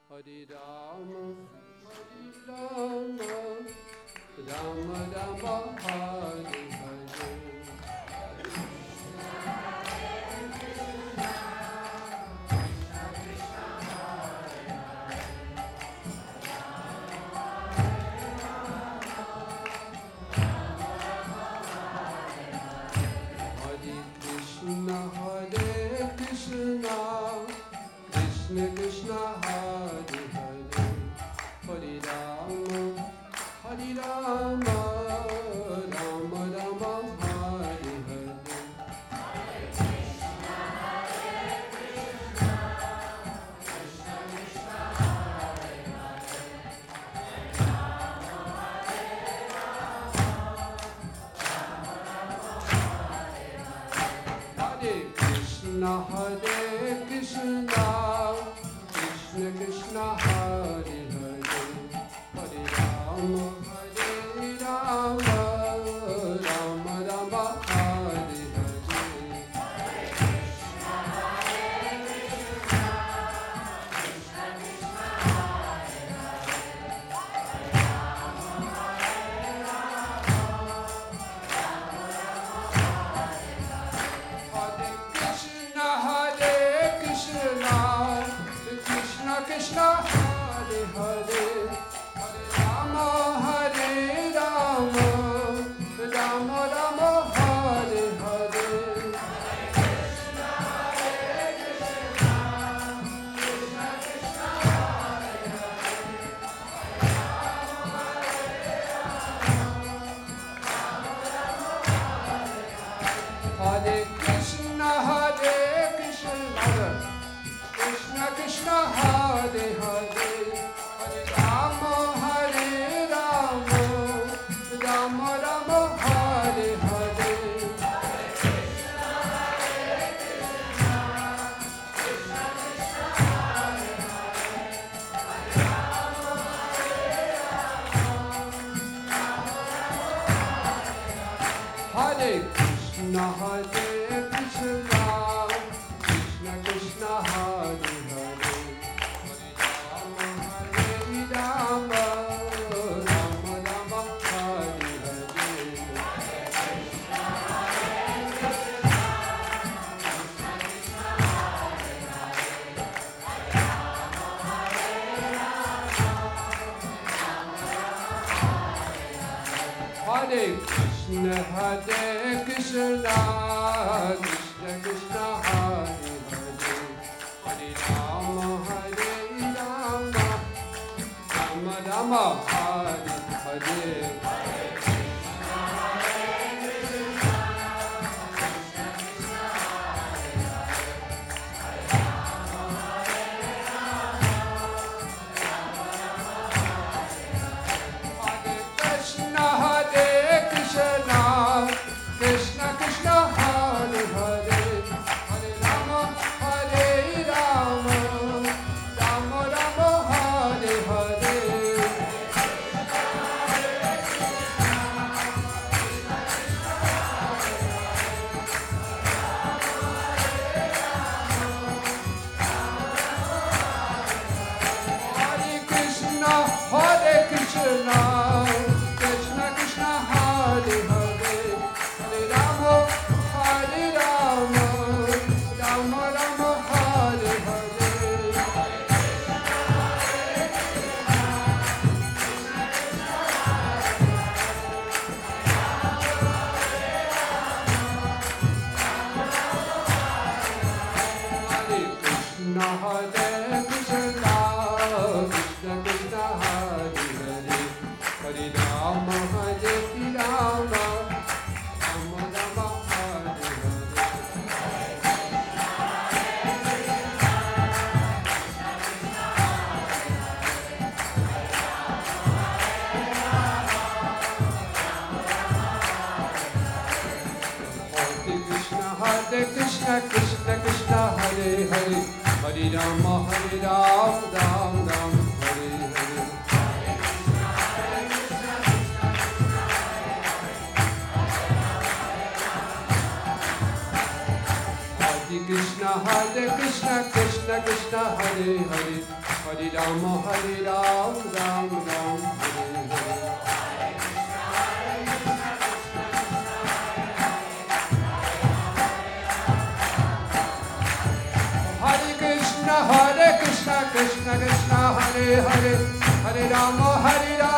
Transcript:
Hari Rama, Hari Rama, Rama Rama, Hari Hari. Krishna Krishna Hare Hare Hare Rama Hare Rama Rama Rama Hare Hare Hare Krishna Hare Krishna Krishna Krishna Hare Hare Hare Rama Hare Rama Rama Rama Hare Hare Krishna Krishna Hare Hare Hare Rama Hare Rama Rama Rama Hare Hare Hare Krishna Krishna Krishna Hare Hare Hare Rama Hare Rama Rama Rama Hare Hare Hare Krishna Krishna Krishna Hare Hare Hare Rama Hare Rama Rama Rama Hare Hare Hare Krishna Krishna Krishna Hare Hare Hare Rama Hare Rama Rama Rama Hare Hare Krishna Krishna Hare Hare Hare Rama Hare Rama Rama Rama Hare Hare Hare Krishna Krishna Krishna Hare Hare Hare Rama Hare Rama Rama Rama Hare Hare Hare Krishna Krishna Krishna Hare Hare Hare Rama Hare Rama Rama Rama Hare Hare Hare Krishna Krishna Krishna Hare Hare Hare Rama Hare Rama Rama Rama Hare Hare Hare Krishna Krishna Krishna Hare Hare Hare Rama, Hare Ram, Ram Ram, Hare Hare. Hare Krishna, Krishna Krishna, Hare Hare, Hare Rama, Hare Rama.